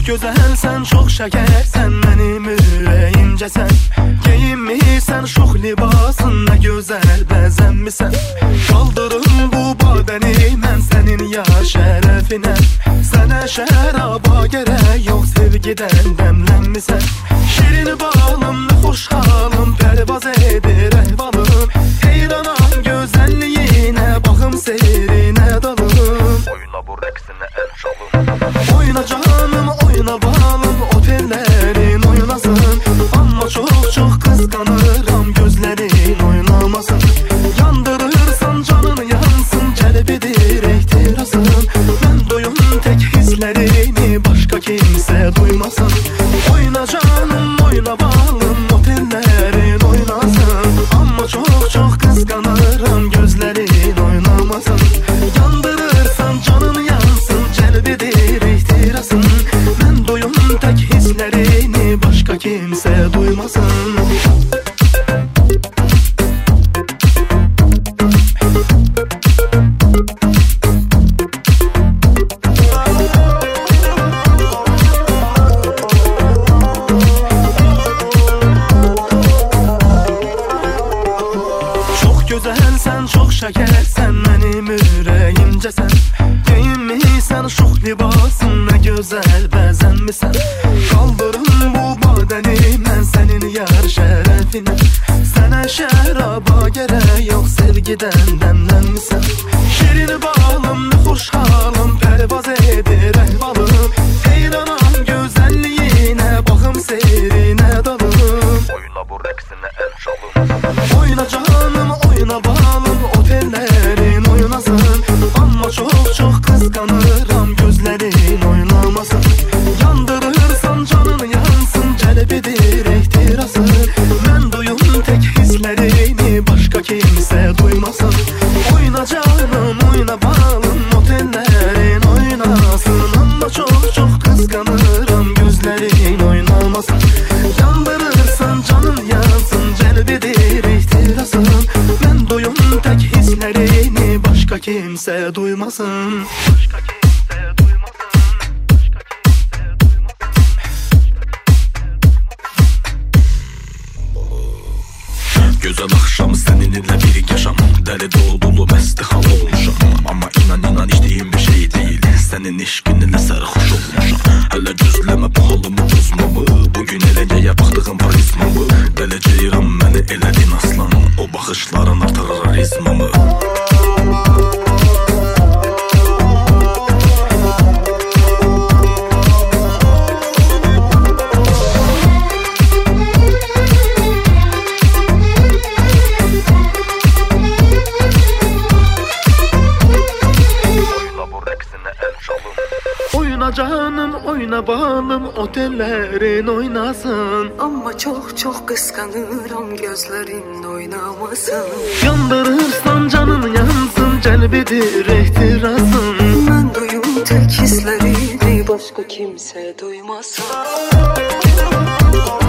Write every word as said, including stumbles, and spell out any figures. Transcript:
gözəlsən, çox şəkərsən, mənim ürəyimcəsən. Geyinmirsən şux libasın, nə gözəl bəzənmisən. Qaldırım bu badəni mən sənin yar şərəfinə. Sənə şəraba gərək yox, sevgidən dəmlənmisən. Şirin balım, nə xoş halım, pərvaz edir əhvalım. Heyranam gözəlliyinə, baxım seyrinə dalım. Oyna bu rəqsinə əl çalım. Oyna canım, oyna balım, otellərin oynasın. Amma çox-çox qısqanıram, gözlərin oynamasın. Yandırırsan canın yansın, cəlb edir ehtirasın. Mən doyum tək hisslərini, başqa kimsə duymasın. Oyna canım, oyna balım, otellərin oynasın. Amma çox-çox qısqanıram, gözlərin oynamasın. Yandırırsan canın yansın, cəlb edir ehtirasın. Mən doyum tək hisslərini, başqa kimsə duymasın. Gözəlsən, çox şəkərsən, mənim ürəyimcəsən. Geyinmirsən şux libasın, nə gözəl bəzənmisən. Qaldırım bu badəni mən sənin yar şərəfinə. Sənə şəraba gərək yox, sevgidən dəmlənmisən. Şirin balım, nə xoş halım, pərvaz edir əhvalım. Heyranam gözəlliyinə, baxım seyrinə dalım. Oyna bu rəqsinə əl çalım. Oyna canım, oyna balım, otellərin oynasın. Amma çox-çox qısqanıram, gözlərin oynamasın. Yandırırsan canın yansın, cəlb edir ehtirasın. Mən duyum tək hisslərini, başqa kimsə duymasın. Oyna canım, oyna balım, otellərin oynasın. Amma çox-çox qısqanıram, gözlərin oynamasın. Yandırırsan canın yansın, cəlb edir ehtirasın. Mən doyum tək hisslərini, başqa kimsə duymasın. Başqa kimsə duymasın. Gözəl axşam səninlə bir yaşam. Dəli dolu məsti hal olmuşam. Amma inan inan içdiyim bir şey deyil. Sənin eşqinlə sərxoş olmuşam. Hələ gözləmə bu halımı pozmamı. Bugün eləcəyə baxdığım prizmamı. Gələcəyirəm məni elədin aslan. O baxışların artırır rizmamı. Oyna canım, oyna balım, otellərin oynasın. Amma çox-çox qısqanıram, gözlərin oynamasın. Yandırırsan canın yansın, cəlb edir ehtirasın. Mən duyum tək hisslərini, başqa kimsə duymasın.